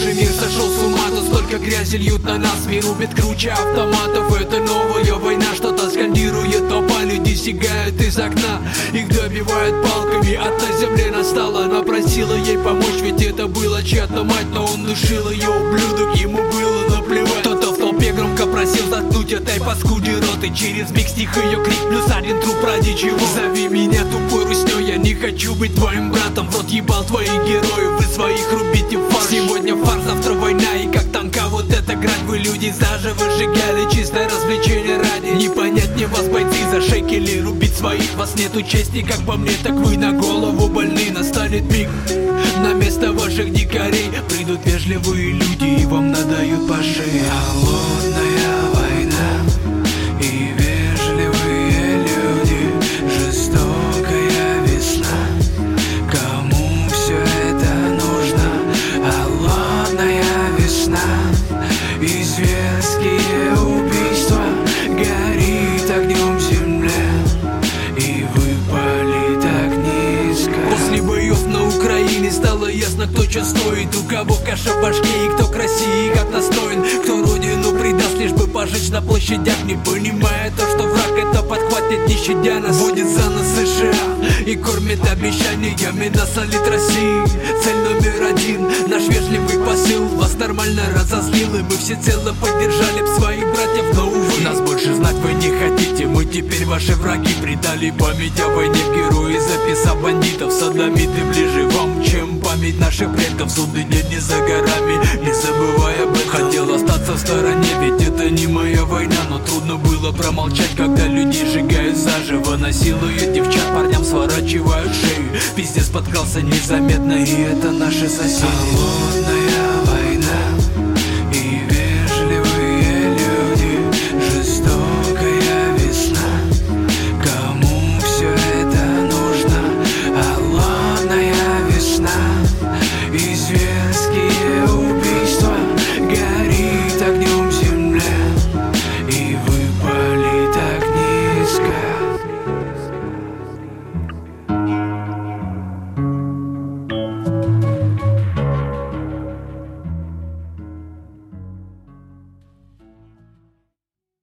даже мир сошел с ума, то столько грязи льют на нас. Мир убит круче автоматов, это новая война. Что-то скандирует толпа, люди сигают из окна, их добивают палками, от на земле настала. Она просила ей помочь, ведь это была чья-то мать, но он душил ее, ублюдок, ему было наплевать. Кто-то в толпе громко просил заткнуть этой паскуде рот, и через миг стих ее крик, плюс один труп ради чего. Зови меня тупой руснёй, я не хочу быть твоим братом. В рот ебал твоих героев, вы своих рубите фарш. Сегодня фарш, завтра война, и как танка вот эта грань. Вы люди заживо сжигали, чистое развлечение ради. Не понять мне вас, бойцы, за шекели рубить своих. Вас нету чести, как по мне, так вы на голову больны. Настанет миг, на место ваших дикарей придут вежливые люди и вам надают по шее. Холодная война и вежливые люди, жестокая весна. Кому все это нужно? Холодная весна и зверские убийства. Горит огнем земля и выпали так низко. После боев на Украине стало ясно, кто что стоит. У кого каша в башке и кто к России как настроен. Кто родину предаст, лишь бы пожечь на площадях, не понимая то, что враг это подхватит, не щадя нас. Водит за нас США и кормит обещаниями, насолит России. Цель номер один, наш вежливый посыл вас нормально разозлил, и мы всецело поддержали б своих братьев, но увы. Нас больше знать вы не хотите, мы теперь ваши враги. Предали память о войне в герои, записав бандитов. Содомиты ближе вам, чем память наших предков. Судный день не за горами, не забывая об этом. Хотел остаться в стороне, ведь это не моя война, но трудно было промолчать, когда людей сжигают заживо. Насилуют девчат, парням сворачивают шею. Пиздец подкрался незаметно, и это наши соседи.